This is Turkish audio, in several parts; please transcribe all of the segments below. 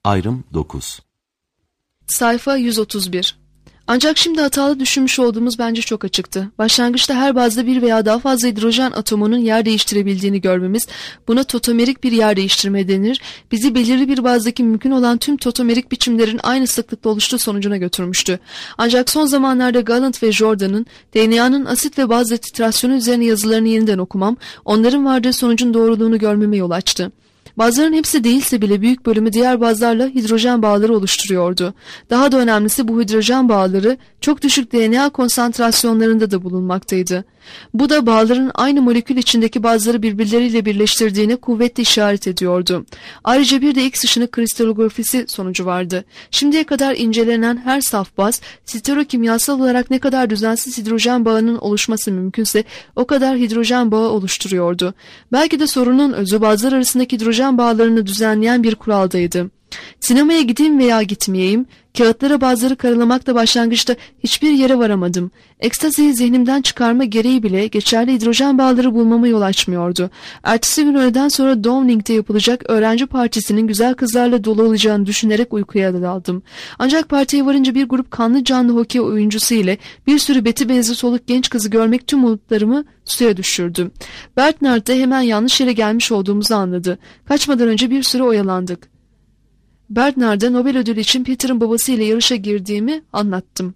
Ayrım 9. Sayfa 131. Ancak şimdi hatalı düşünmüş olduğumuz bence çok açıktı. Başlangıçta her bazda bir veya daha fazla hidrojen atomunun yer değiştirebildiğini görmemiz, buna totomerik bir yer değiştirme denir, bizi belirli bir bazdaki mümkün olan tüm totomerik biçimlerin aynı sıklıkla oluştuğu sonucuna götürmüştü. Ancak son zamanlarda Gallant ve Jordan'ın DNA'nın asit ve bazda titrasyonu üzerine yazılarını yeniden okumam, onların vardığı sonucun doğruluğunu görmeme yol açtı. Bazıların hepsi değilse bile büyük bölümü diğer bazlarla hidrojen bağları oluşturuyordu. Daha da önemlisi bu hidrojen bağları çok düşük DNA konsantrasyonlarında da bulunmaktaydı. Bu da bağların aynı molekül içindeki bazıları birbirleriyle birleştirdiğine kuvvetle işaret ediyordu. Ayrıca bir de X ışını kristalografisi sonucu vardı. Şimdiye kadar incelenen her saf baz, stereokimyasal olarak ne kadar düzensiz hidrojen bağının oluşması mümkünse o kadar hidrojen bağı oluşturuyordu. Belki de sorunun özü bazlar arasındaki hidrojen bağlarını düzenleyen bir kuraldaydı. Sinemaya gideyim veya gitmeyeyim, kağıtlara bazıları karalamakla başlangıçta hiçbir yere varamadım. Ekstaziyi zihnimden çıkarma gereği bile geçerli hidrojen bağları bulmama yol açmıyordu. Ertesi gün öğleden sonra Downing'de yapılacak öğrenci partisinin güzel kızlarla dolu olacağını düşünerek uykuya daldım. Ancak partiye varınca bir grup kanlı canlı hokey oyuncusu ile bir sürü beti benzi soluk genç kızı görmek tüm umutlarımı suya düşürdü. Bernard de hemen yanlış yere gelmiş olduğumuzu anladı. Kaçmadan önce bir süre oyalandık. Bernard'a Nobel ödülü için Peter'ın babasıyla yarışa girdiğimi anlattım.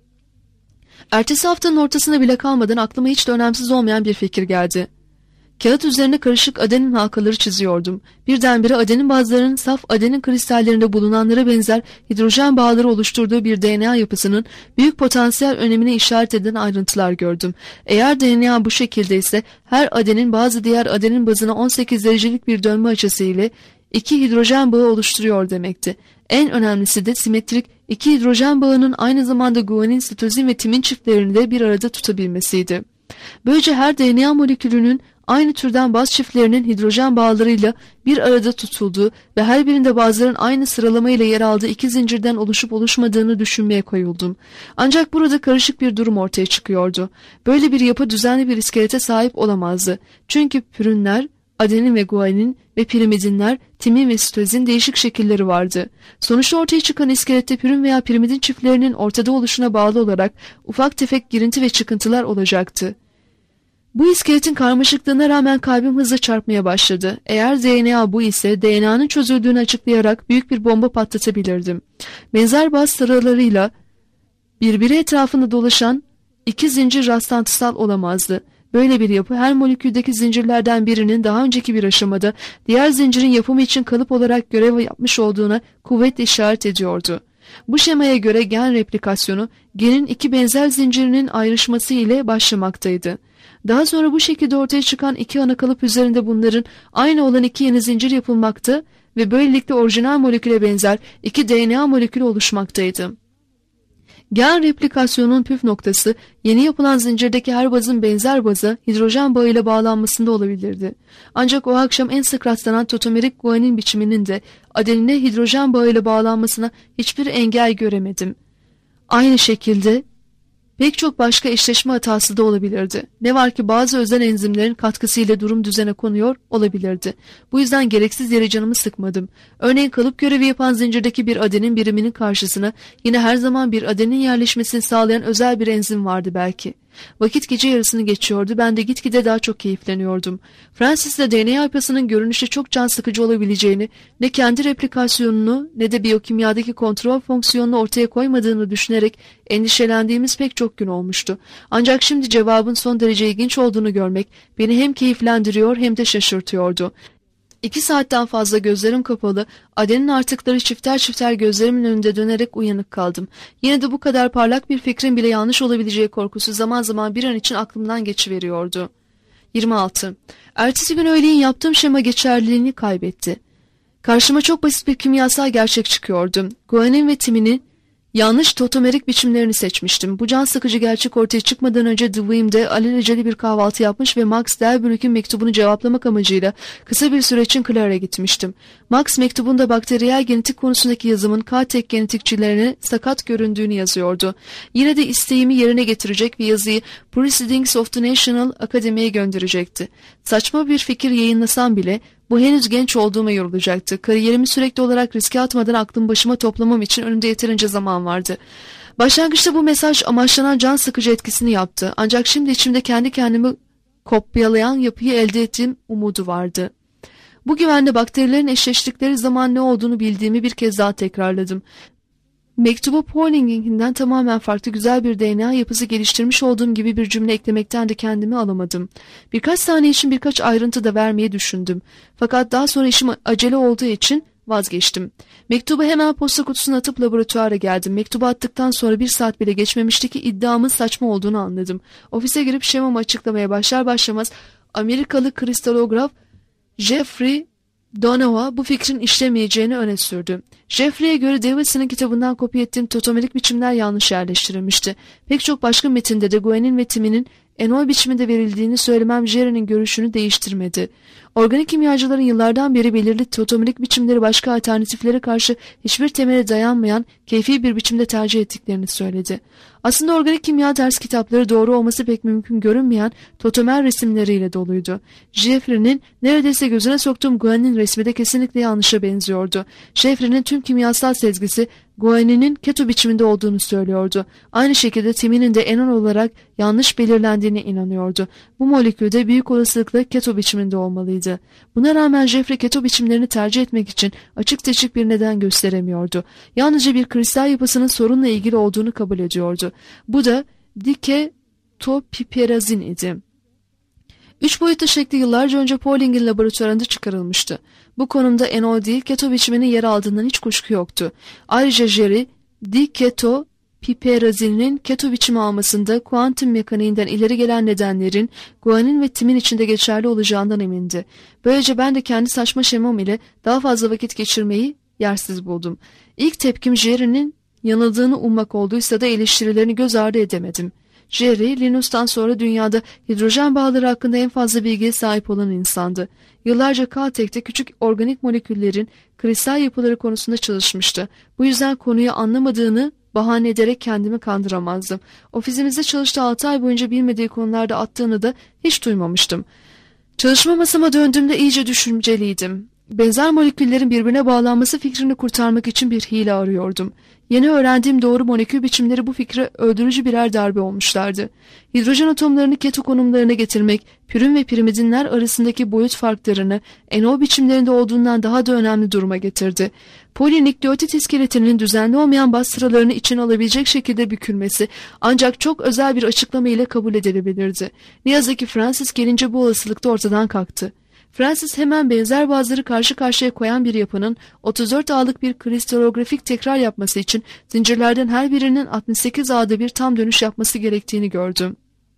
Ertesi haftanın ortasına bile kalmadan aklıma hiç de önemsiz olmayan bir fikir geldi. Kağıt üzerine karışık adenin halkaları çiziyordum. Birdenbire adenin bazılarının saf adenin kristallerinde bulunanlara benzer hidrojen bağları oluşturduğu bir DNA yapısının büyük potansiyel önemine işaret eden ayrıntılar gördüm. Eğer DNA bu şekilde ise her adenin bazı diğer adenin bazına 18 derecelik bir dönme açısı ile 2 hidrojen bağı oluşturuyor demekti. En önemlisi de simetrik 2 hidrojen bağının aynı zamanda guanin, sitozin ve timin çiftlerini de bir arada tutabilmesiydi. Böylece her DNA molekülünün aynı türden baz çiftlerinin hidrojen bağlarıyla bir arada tutulduğu ve her birinde bazıların aynı sıralamayla yer aldığı 2 zincirden oluşup oluşmadığını düşünmeye koyuldum. Ancak burada karışık bir durum ortaya çıkıyordu. Böyle bir yapı düzenli bir iskelete sahip olamazdı. Çünkü pürünler, adenin ve guanin ve pirimidinler, timin ve sitozin değişik şekilleri vardı. Sonuçta ortaya çıkan iskelette pürün veya pirimidin çiftlerinin ortada oluşuna bağlı olarak ufak tefek girinti ve çıkıntılar olacaktı. Bu iskeletin karmaşıklığına rağmen kalbim hızla çarpmaya başladı. Eğer DNA bu ise DNA'nın çözüldüğünü açıklayarak büyük bir bomba patlatabilirdim. Benzer baz sıralarıyla birbiri etrafında dolaşan 2 zincir rastlantısal olamazdı. Böyle bir yapı her moleküldeki zincirlerden birinin daha önceki bir aşamada diğer zincirin yapımı için kalıp olarak görev yapmış olduğuna kuvvetle işaret ediyordu. Bu şemaya göre gen replikasyonu genin 2 benzer zincirinin ayrışması ile başlamaktaydı. Daha sonra bu şekilde ortaya çıkan 2 ana kalıp üzerinde bunların aynı olan 2 yeni zincir yapılmakta ve böylelikle orijinal moleküle benzer 2 DNA molekülü oluşmaktaydı. Gen replikasyonunun püf noktası yeni yapılan zincirdeki her bazın benzer baza hidrojen bağıyla bağlanmasında olabilirdi. Ancak o akşam en sık rastlanan totomerik guanin biçiminin de adenine hidrojen bağıyla bağlanmasına hiçbir engel göremedim. Aynı şekilde pek çok başka eşleşme hatası da olabilirdi. Ne var ki bazı özel enzimlerin katkısıyla durum düzene konuyor olabilirdi. Bu yüzden gereksiz yere canımı sıkmadım. Örneğin kalıp görevi yapan zincirdeki bir adenin biriminin karşısına yine her zaman bir adenin yerleşmesini sağlayan özel bir enzim vardı belki. Vakit gece yarısını geçiyordu, ben de gitgide daha çok keyifleniyordum. Francis'le DNA yapısının görünüşte çok can sıkıcı olabileceğini, ne kendi replikasyonunu ne de biyokimyadaki kontrol fonksiyonunu ortaya koymadığını düşünerek endişelendiğimiz pek çok gün olmuştu. Ancak şimdi cevabın son derece ilginç olduğunu görmek beni hem keyiflendiriyor hem de şaşırtıyordu. 2 saatten fazla gözlerim kapalı, adenin artıkları çifter çifter gözlerimin önünde dönerek uyanık kaldım. Yine de bu kadar parlak bir fikrin bile yanlış olabileceği korkusu zaman zaman bir an için aklımdan geçiveriyordu. 26. Ertesi gün öğleyin yaptığım şema geçerliliğini kaybetti. Karşıma çok basit bir kimyasal gerçek çıkıyordu. Guanin ve timinin yanlış totomerik biçimlerini seçmiştim. Bu can sıkıcı gerçek ortaya çıkmadan önce Dewey'de alelacele bir kahvaltı yapmış ve Max Delbrück'ün mektubunu cevaplamak amacıyla kısa bir süre için Claire'e gitmiştim. Max mektubunda bakteriyel genetik konusundaki yazımın K-tek genetikçilerine sakat göründüğünü yazıyordu. Yine de isteğimi yerine getirecek ve yazıyı Proceedings of the National Academy'ye gönderecekti. Saçma bir fikir yayınlasam bile Bu henüz genç olduğuma yorulacaktı. Kariyerimi sürekli olarak riske atmadan aklımı başıma toplamam için önümde yeterince zaman vardı. Başlangıçta bu mesaj amaçlanan can sıkıcı etkisini yaptı. Ancak şimdi içimde kendi kendimi kopyalayan yapıyı elde ettiğim umudu vardı. Bu güvende bakterilerin eşleştikleri zaman ne olduğunu bildiğimi bir kez daha tekrarladım. Mektuba Pauling'inden tamamen farklı güzel bir DNA yapısı geliştirmiş olduğum gibi bir cümle eklemekten de kendimi alamadım. Birkaç saniye için birkaç ayrıntı da vermeyi düşündüm. Fakat daha sonra işim acele olduğu için vazgeçtim. Mektubu hemen posta kutusuna atıp laboratuvara geldim. Mektubu attıktan sonra 1 saat bile geçmemişti ki iddiamın saçma olduğunu anladım. Ofise girip şemamı açıklamaya başlar başlamaz Amerikalı kristalograf Jeffrey Donohue bu fikrin işlemeyeceğini öne sürdü. Jeffrey'e göre Davidson'ın kitabından kopya ettiğim totomerik biçimler yanlış yerleştirilmişti. Pek çok başka metinde de Gwen'in ve Tim'inin enol biçiminde verildiğini söylemem Jerry'nin görüşünü değiştirmedi. Organik kimyacıların yıllardan beri belirli totomerik biçimleri başka alternatiflere karşı hiçbir temele dayanmayan keyfi bir biçimde tercih ettiklerini söyledi. Aslında organik kimya ders kitapları doğru olması pek mümkün görünmeyen totomer resimleriyle doluydu. Jeffrey'nin neredeyse gözüne soktuğum Gwen'in resmi de kesinlikle yanlışa benziyordu. Jeffrey'nin tüm kimyasal sezgisi Gwen'inin keto biçiminde olduğunu söylüyordu. Aynı şekilde Tim'inin de enol olarak yanlış belirlendiğine inanıyordu. Bu molekül de büyük olasılıkla keto biçiminde olmalıydı. Buna rağmen Jeffrey keto biçimlerini tercih etmek için açık seçik bir neden gösteremiyordu. Yalnızca bir kristal yapısının sorunla ilgili olduğunu kabul ediyordu. Bu da diketopiperazin idi. 3 boyutlu şekli yıllarca önce Pauling'in laboratuvarında çıkarılmıştı. Bu konumda enol değil keto biçiminin yer aldığından hiç kuşku yoktu. Ayrıca Jerry, diketopiperazinin keto biçimi almasında kuantum mekaniğinden ileri gelen nedenlerin Gwen'in ve Tim'in içinde geçerli olacağından emindi. Böylece ben de kendi saçma şemam ile daha fazla vakit geçirmeyi yersiz buldum. İlk tepkim Jerry'nin yanıldığını ummak olduysa da eleştirilerini göz ardı edemedim. Jerry, Linus'tan sonra dünyada hidrojen bağları hakkında en fazla bilgiye sahip olan insandı. Yıllarca Caltech'te küçük organik moleküllerin kristal yapıları konusunda çalışmıştı. Bu yüzden konuyu anlamadığını bahane ederek kendimi kandıramazdım. Ofisimizde çalıştığı 6 ay boyunca bilmediği konularda attığını da hiç duymamıştım. Çalışma masama döndüğümde iyice düşünceliydim. Benzer moleküllerin birbirine bağlanması fikrini kurtarmak için bir hile arıyordum. Yeni öğrendiğim doğru molekül biçimleri bu fikre öldürücü birer darbe olmuşlardı. Hidrojen atomlarını keto konumlarına getirmek, pürün ve pirimidinler arasındaki boyut farklarını enol biçimlerinde olduğundan daha da önemli duruma getirdi. Polinükleotit iskeletinin düzenli olmayan baz sıralarını içine alabilecek şekilde bükülmesi ancak çok özel bir açıklama ile kabul edilebilirdi. Ne yazık ki Francis gelince bu olasılık da ortadan kalktı. Francis hemen benzer bazıları karşı karşıya koyan bir yapının 34 ağlık bir kristalografik tekrar yapması için zincirlerden her birinin 68 ağda bir tam dönüş yapması gerektiğini gördüm.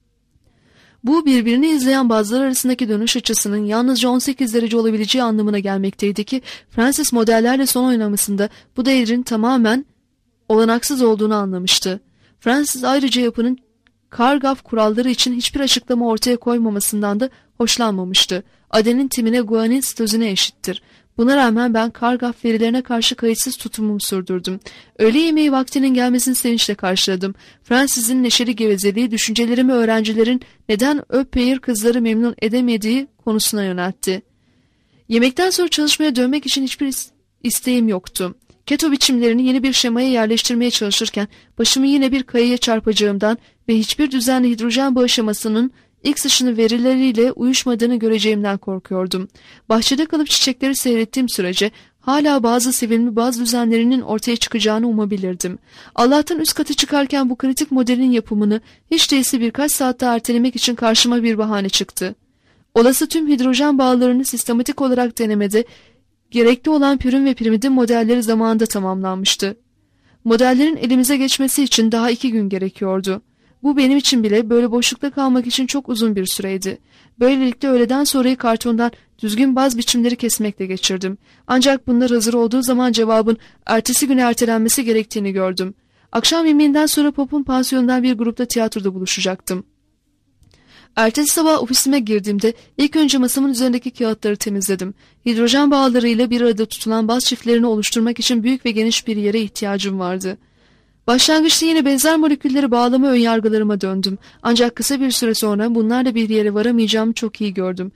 Bu birbirini izleyen bazılar arasındaki dönüş açısının yalnızca 18 derece olabileceği anlamına gelmekteydi ki Francis modellerle son oynamasında bu değerin tamamen olanaksız olduğunu anlamıştı. Francis ayrıca yapının Kargaf kuralları için hiçbir açıklama ortaya koymamasından da hoşlanmamıştı. Adenin timine guanin sitozine eşittir. Buna rağmen ben Kargaf verilerine karşı kayıtsız tutumumu sürdürdüm. Öğle yemeği vaktinin gelmesini sevinçle karşıladım. Francis'in neşeli gevezeliği düşüncelerimi öğrencilerin neden Öpeyir kızları memnun edemediği konusuna yöneltti. Yemekten sonra çalışmaya dönmek için hiçbir isteğim yoktu. Keto biçimlerini yeni bir şemaya yerleştirmeye çalışırken başımı yine bir kayaya çarpacağımdan ve hiçbir düzenli hidrojen bağı şemasının X ışını verileriyle uyuşmadığını göreceğimden korkuyordum. Bahçede kalıp çiçekleri seyrettiğim sürece hala bazı sevilme baz düzenlerinin ortaya çıkacağını umabilirdim. Allah'tan üst katı çıkarken bu kritik modelin yapımını hiç değilse birkaç saat daha ertelemek için karşıma bir bahane çıktı. Olası tüm hidrojen bağlarını sistematik olarak denemede gerekli olan pürün ve pirimidin modelleri zamanında tamamlanmıştı. Modellerin elimize geçmesi için daha 2 gün gerekiyordu. Bu benim için bile böyle boşlukta kalmak için çok uzun bir süreydi. Böylelikle öğleden sonrayı kartondan düzgün baz biçimleri kesmekle geçirdim. Ancak bunlar hazır olduğu zaman cevabın ertesi güne ertelenmesi gerektiğini gördüm. Akşam yemeğinden sonra Pop'un pansiyonundan bir grupta tiyatroda buluşacaktım. Ertesi sabah ofisime girdiğimde ilk önce masamın üzerindeki kağıtları temizledim. Hidrojen bağlarıyla bir arada tutulan baz çiftlerini oluşturmak için büyük ve geniş bir yere ihtiyacım vardı. Başlangıçta yine benzer molekülleri bağlama önyargılarıma döndüm. Ancak kısa bir süre sonra bunlarla bir yere varamayacağımı çok iyi gördüm.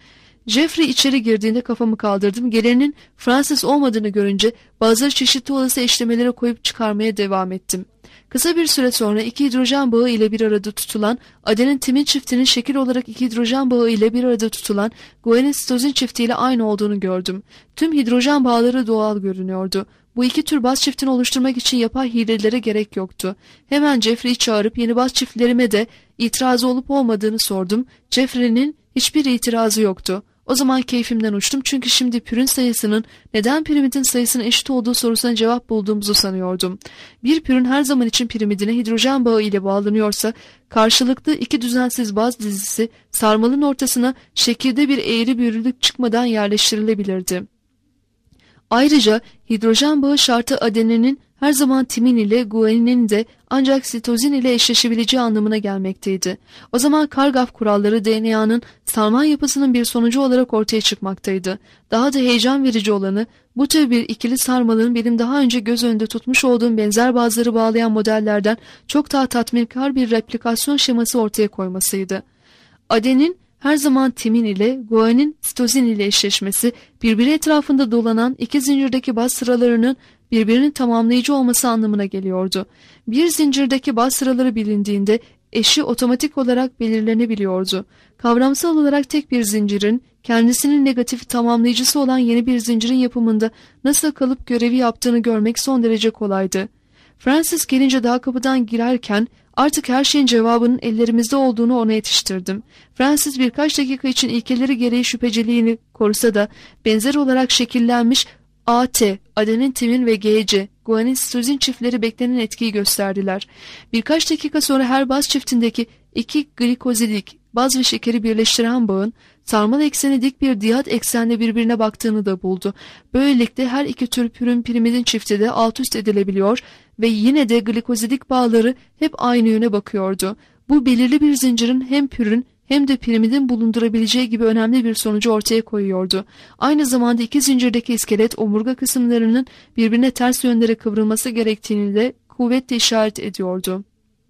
Jeffrey içeri girdiğinde kafamı kaldırdım. Gelenin Francis olmadığını görünce bazıları çeşitli olası eşlemelere koyup çıkarmaya devam ettim. Kısa bir süre sonra iki hidrojen bağı ile bir arada tutulan adenin timin çiftinin şekil olarak iki hidrojen bağı ile bir arada tutulan guanin sitozin çiftiyle aynı olduğunu gördüm. Tüm hidrojen bağları doğal görünüyordu. Bu iki tür baz çiftini oluşturmak için yapay hilelere gerek yoktu. Hemen Jeffrey'i çağırıp yeni baz çiftlerime de itirazı olup olmadığını sordum. Jeffrey'nin hiçbir itirazı yoktu. O zaman keyfimden uçtum çünkü şimdi pürün sayısının neden pirimidin sayısının eşit olduğu sorusuna cevap bulduğumuzu sanıyordum. Bir pürün her zaman için pirimidine hidrojen bağı ile bağlanıyorsa karşılıklı iki düzensiz baz dizisi sarmalın ortasına şekilde bir eğri büğrülük çıkmadan yerleştirilebilirdi. Ayrıca hidrojen bağı şartı adeninin her zaman timin ile guaninin de ancak sitozin ile eşleşebileceği anlamına gelmekteydi. O zaman Kargaf kuralları DNA'nın sarmal yapısının bir sonucu olarak ortaya çıkmaktaydı. Daha da heyecan verici olanı bu tür bir ikili sarmalın benim daha önce göz önünde tutmuş olduğum benzer bazıları bağlayan modellerden çok daha tatminkar bir replikasyon şeması ortaya koymasıydı. Adenin her zaman timin ile guanin sitozin ile eşleşmesi birbiri etrafında dolanan iki zincirdeki baz sıralarının birbirinin tamamlayıcı olması anlamına geliyordu. Bir zincirdeki baz sıraları bilindiğinde eşi otomatik olarak belirlenebiliyordu. Kavramsal olarak tek bir zincirin kendisinin negatif tamamlayıcısı olan yeni bir zincirin yapımında nasıl kalıp görevi yaptığını görmek son derece kolaydı. Francis gelince daha kapıdan girerken artık her şeyin cevabının ellerimizde olduğunu ona yetiştirdim. Francis birkaç dakika için ilkeleri gereği şüpheciliğini korusa da benzer olarak şekillenmiş AT, adenin timin ve GC, guanin sitozin çiftleri beklenen etkiyi gösterdiler. Birkaç dakika sonra her baz çiftindeki iki glikozidik baz ve şekeri birleştiren bağın sarmal ekseni dik bir diyat eksenle birbirine baktığını da buldu. Böylelikle her iki tür pürün pirimidin çifti de alt üst edilebiliyor ve yine de glikozidik bağları hep aynı yöne bakıyordu. Bu belirli bir zincirin hem pürün hem de pirimidin bulundurabileceği gibi önemli bir sonucu ortaya koyuyordu. Aynı zamanda iki zincirdeki iskelet omurga kısımlarının birbirine ters yönlere kıvrılması gerektiğini de kuvvetle işaret ediyordu.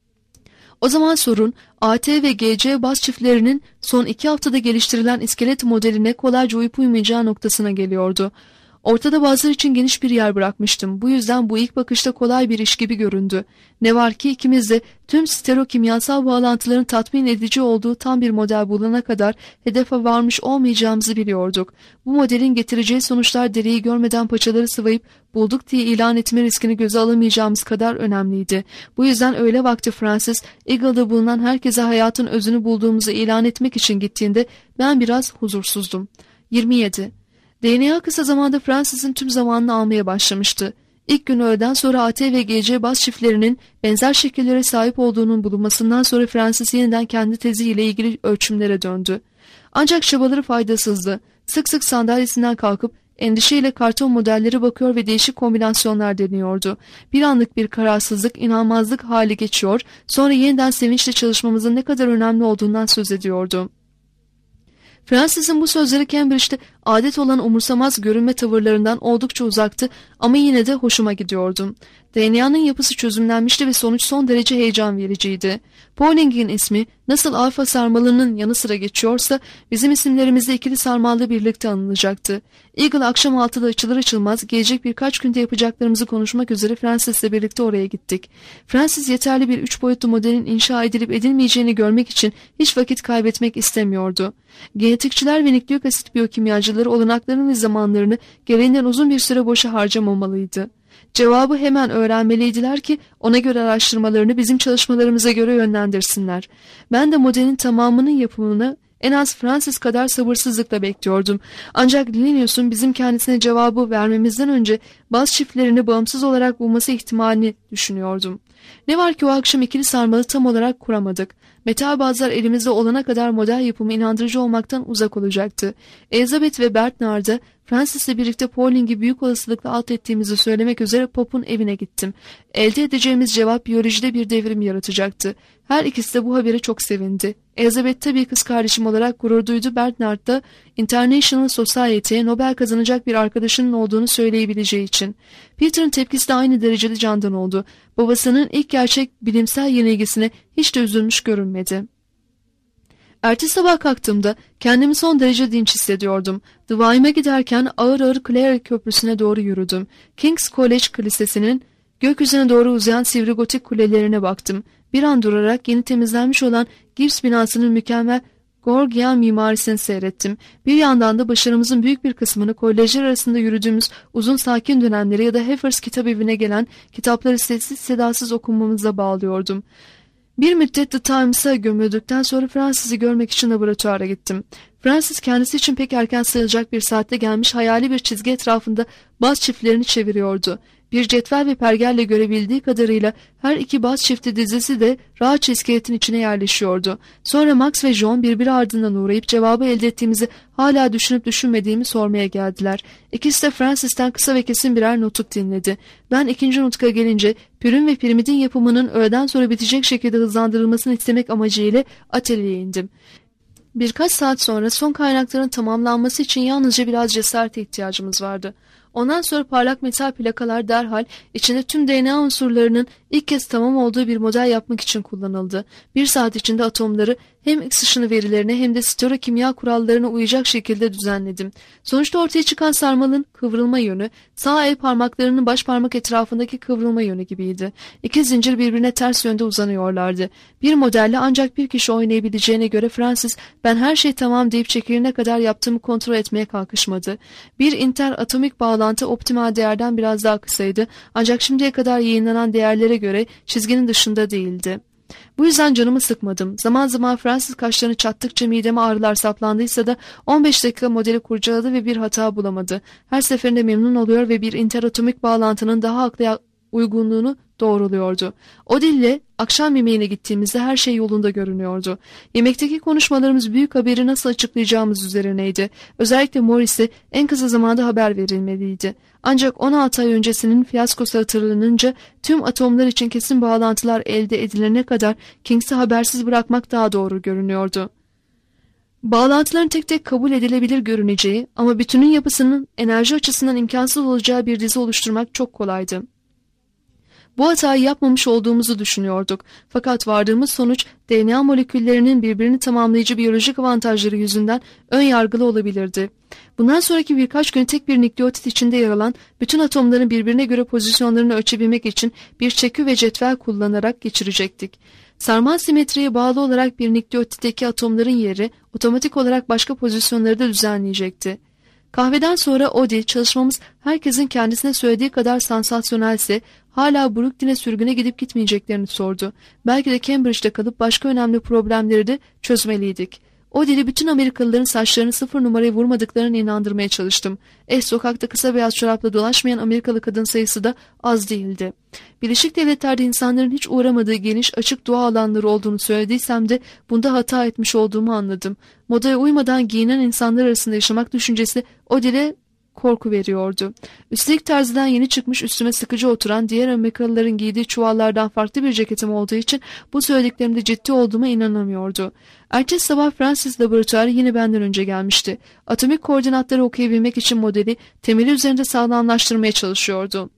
O zaman sorun AT ve GC baz çiftlerinin son 2 haftada geliştirilen iskelet modeline kolayca uyup uymayacağı noktasına geliyordu. Ortada bazıları için geniş bir yer bırakmıştım. Bu yüzden bu ilk bakışta kolay bir iş gibi göründü. Ne var ki ikimiz de tüm sterokimyasal bağlantıların tatmin edici olduğu tam bir model bulana kadar hedefe varmış olmayacağımızı biliyorduk. Bu modelin getireceği sonuçlar dereyi görmeden paçaları sıvayıp bulduk diye ilan etme riskini göze alamayacağımız kadar önemliydi. Bu yüzden öğle vakti Francis, Eagle'da bulunan herkese hayatın özünü bulduğumuzu ilan etmek için gittiğinde ben biraz huzursuzdum. 27. DNA kısa zamanda Francis'in tüm zamanını almaya başlamıştı. İlk gün öğleden sonra AT ve GC baz çiftlerinin benzer şekillere sahip olduğunun bulunmasından sonra Francis yeniden kendi teziyle ilgili ölçümlere döndü. Ancak çabaları faydasızdı. Sık sık sandalyesinden kalkıp endişeyle karton modelleri bakıyor ve değişik kombinasyonlar deniyordu. Bir anlık bir kararsızlık, inanmazlık hali geçiyor, sonra yeniden sevinçle çalışmamızın ne kadar önemli olduğundan söz ediyordu. Francis'in bu sözleri Cambridge'de adet olan umursamaz görünme tavırlarından oldukça uzaktı ama yine de hoşuma gidiyordu. DNA'nın yapısı çözümlenmişti ve sonuç son derece heyecan vericiydi. Poyning'in ismi nasıl alfa sarmalının yanı sıra geçiyorsa bizim isimlerimizde ikili sarmallı birlikte anılacaktı. Eagle akşam 6'da açılır açılmaz gelecek birkaç günde yapacaklarımızı konuşmak üzere Francis'le birlikte oraya gittik. Francis yeterli bir 3 boyutlu modelin inşa edilip edilmeyeceğini görmek için hiç vakit kaybetmek istemiyordu. Genetikçiler ve nükleik asit biyokimyacıları olanaklarını ve zamanlarını gereğinden uzun bir süre boşa harcamamalıydı. Cevabı hemen öğrenmeliydiler ki ona göre araştırmalarını bizim çalışmalarımıza göre yönlendirsinler. Ben de modelin tamamının yapımını en az Francis kadar sabırsızlıkla bekliyordum. Ancak Linnaeus'un bizim kendisine cevabı vermemizden önce baz çiftlerini bağımsız olarak bulması ihtimalini düşünüyordum. Ne var ki o akşam ikili sarmalı tam olarak kuramadık. Metal bazlar elimizde olana kadar model yapımı inandırıcı olmaktan uzak olacaktı. Elizabeth ve Bernard'a Francis'le birlikte Pauling'i büyük olasılıkla alt ettiğimizi söylemek üzere Pop'un evine gittim. Elde edeceğimiz cevap biyolojide bir devrim yaratacaktı. Her ikisi de bu habere çok sevindi. Elizabeth tabii kız kardeşim olarak gurur duydu. Bernard da International Society'ye Nobel kazanacak bir arkadaşının olduğunu söyleyebileceği için. Peter'ın tepkisi de aynı derecede candan oldu. Babasının ilk gerçek bilimsel yenilgisine hiç de üzülmüş görünmedi. Ertesi sabah kalktığımda kendimi son derece dinç hissediyordum. Duvağıma giderken ağır ağır Clare Köprüsü'ne doğru yürüdüm. King's College Kilisesi'nin gökyüzüne doğru uzayan sivri gotik kulelerine baktım. Bir an durarak yeni temizlenmiş olan Gibbs binasının mükemmel Gorgian mimarisini seyrettim. Bir yandan da başarımızın büyük bir kısmını kolejler arasında yürüdüğümüz uzun sakin dönemleri ya da Heffer's kitap evine gelen kitapları sessiz sedasız okumamıza bağlıyordum. Bir müddet The Times'a gömüldükten sonra Francis'i görmek için laboratuvara gittim. Francis kendisi için pek erken sayılacak bir saatte gelmiş hayali bir çizgi etrafında baz çiftlerini çeviriyordu. Bir cetvel ve pergelle görebildiği kadarıyla her iki baz çifti dizisi de rahatça iskeletin içine yerleşiyordu. Sonra Max ve John birbiri ardından uğrayıp cevabı elde ettiğimizi hala düşünüp düşünmediğimi sormaya geldiler. İkisi de Francis'ten kısa ve kesin birer nutuk dinledi. Ben ikinci nutuka gelince pürün ve piramidin yapımının öğleden sonra bitecek şekilde hızlandırılmasını istemek amacıyla atölyeye indim. Birkaç saat sonra son kaynakların tamamlanması için yalnızca biraz cesarete ihtiyacımız vardı. Ondan sonra parlak metal plakalar derhal içinde tüm DNA unsurlarının ilk kez tamam olduğu bir model yapmak için kullanıldı. Bir saat içinde atomları hem X ışını verilerine hem de stereokimya kurallarına uyacak şekilde düzenledim. Sonuçta ortaya çıkan sarmalın kıvrılma yönü sağ el parmaklarının baş parmak etrafındaki kıvrılma yönü gibiydi. İki zincir birbirine ters yönde uzanıyorlardı. Bir modelle ancak bir kişi oynayabileceğine göre Francis ben her şey tamam deyip çekilene kadar yaptığımı kontrol etmeye kalkışmadı. Bir interatomik bağlantı optimal değerden biraz daha kısaydı ancak şimdiye kadar yayınlanan değerlere göre çizginin dışında değildi. Bu yüzden canımı sıkmadım. Zaman zaman Fransız kaşlarını çattıkça mideme ağrılar saplandıysa da 15 dakika modeli kurcaladı ve bir hata bulamadı. Her seferinde memnun oluyor ve bir interatomik bağlantının daha haklı uygunluğunu doğruluyordu. O dille akşam yemeğine gittiğimizde her şey yolunda görünüyordu. Yemekteki konuşmalarımız büyük haberi nasıl açıklayacağımız üzerineydi. Özellikle Morris'e en kısa zamanda haber verilmeliydi. Ancak 16 ay öncesinin fiyaskosu hatırlanınca tüm atomlar için kesin bağlantılar elde edilene kadar Kings'i habersiz bırakmak daha doğru görünüyordu. Bağlantıların tek tek kabul edilebilir görüneceği ama bütünün yapısının enerji açısından imkansız olacağı bir dizi oluşturmak çok kolaydı. Bu hatayı yapmamış olduğumuzu düşünüyorduk. Fakat vardığımız sonuç DNA moleküllerinin birbirini tamamlayıcı biyolojik avantajları yüzünden ön yargılı olabilirdi. Bundan sonraki birkaç gün tek bir nükleotit içinde yer alan bütün atomların birbirine göre pozisyonlarını ölçebilmek için bir çekü ve cetvel kullanarak geçirecektik. Sarmal simetriye bağlı olarak bir nükleotitteki atomların yeri otomatik olarak başka pozisyonları da düzenleyecekti. Kahveden sonra Odie çalışmamız herkesin kendisine söylediği kadar sansasyonelse hala Brooklyn'e sürgüne gidip gitmeyeceklerini sordu. Belki de Cambridge'de kalıp başka önemli problemleri de çözmeliydik. Odie'li bütün Amerikalıların saçlarını 0 numaraya vurmadıklarını inandırmaya çalıştım. Sokakta kısa beyaz çorapla dolaşmayan Amerikalı kadın sayısı da az değildi. Birleşik Devletler'de insanların hiç uğramadığı geniş açık doğa alanları olduğunu söylediysem de bunda hata etmiş olduğumu anladım. Modaya uymadan giyinen insanlar arasında yaşamak düşüncesi Odie'le korku veriyordu. Üstelik terziden yeni çıkmış üstüme sıkıcı oturan diğer Amerikalıların giydiği çuvallardan farklı bir ceketim olduğu için bu söylediklerimde ciddi olduğuma inanamıyordu. Ertesi sabah Francis laboratuvarı yine benden önce gelmişti. Atomik koordinatları okuyabilmek için modeli temeli üzerinde sağlamlaştırmaya çalışıyordu.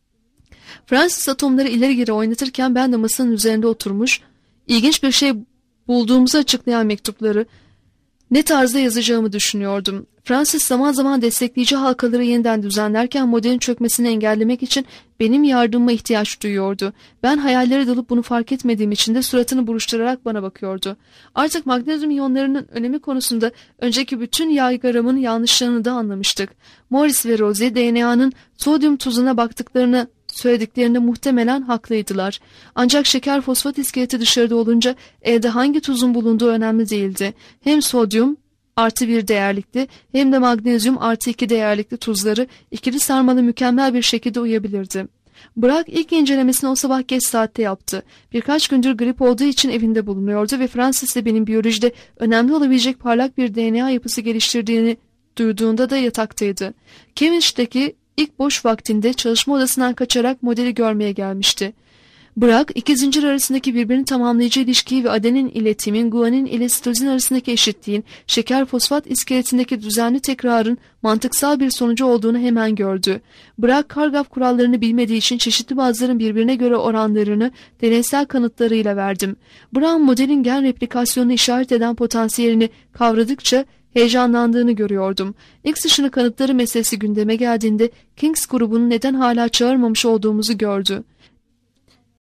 Francis atomları ileri geri oynatırken ben de masanın üzerinde oturmuş, ilginç bir şey bulduğumuzu açıklayan mektupları ne tarzda yazacağımı düşünüyordum. Francis zaman zaman destekleyici halkaları yeniden düzenlerken modelin çökmesini engellemek için benim yardımıma ihtiyaç duyuyordu. Ben hayallere dalıp bunu fark etmediğim için de suratını buruşturarak bana bakıyordu. Artık magnezyum iyonlarının önemi konusunda önceki bütün yaygaramın yanlışlarını da anlamıştık. Morris ve Rosie DNA'nın sodyum tuzuna baktıklarını söylediklerinde muhtemelen haklıydılar. Ancak şeker fosfat iskeleti dışarıda olunca elde hangi tuzun bulunduğu önemli değildi. Hem sodyum +1 değerlikli hem de magnezyum +2 değerlikli tuzları ikili sarmalı mükemmel bir şekilde uyabilirdi. Bragg ilk incelemesini o sabah geç saatte yaptı. Birkaç gündür grip olduğu için evinde bulunuyordu ve Francis de benim biyolojide önemli olabilecek parlak bir DNA yapısı geliştirdiğini duyduğunda da yataktaydı. Cambridge'deki İlk boş vaktinde çalışma odasından kaçarak modeli görmeye gelmişti. Bragg, iki zincir arasındaki birbirini tamamlayıcı ilişkiyi ve adenin ile timin, guanin ile sitozin arasındaki eşitliğin, şeker fosfat iskeletindeki düzenli tekrarın mantıksal bir sonucu olduğunu hemen gördü. Bragg, Kargaf kurallarını bilmediği için çeşitli bazların birbirine göre oranlarını deneysel kanıtlarıyla verdim. Brown, modelin gen replikasyonunu işaret eden potansiyelini kavradıkça heyecanlandığını görüyordum. X ışını kanıtları meselesi gündeme geldiğinde King's grubunu neden hala çağırmamış olduğumuzu gördü.